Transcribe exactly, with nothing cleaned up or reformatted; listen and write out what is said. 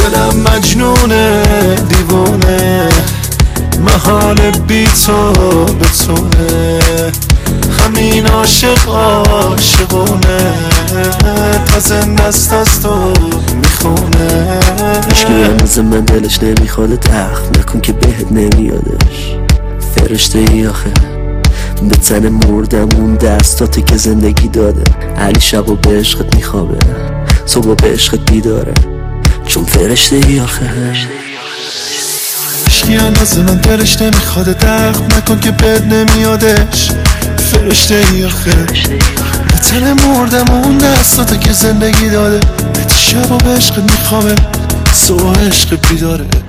دلم مجنونه دیوونه، محال بی تو بتونه، همین عاشق عاشقونه، تا زنده است از تو میخونه. هیچکی هنوز من دلش نمیخواد تخت نکن که بهت نمیادش، فرشته ای آخه به تن مردم اون دستاتی که زندگی داده. علی شبا به عشقت میخوابه، صبح به عشقت بیداره، چون فرشته ای آخه. هیچکی هنوز من دلش نمیخواد تخت نکن که بهت نمیادش، فرشته ای آخه به تن مردم اون دستاتی که زندگی داده. شبا به عشقت میخوابه، صبح عشقت بیداره،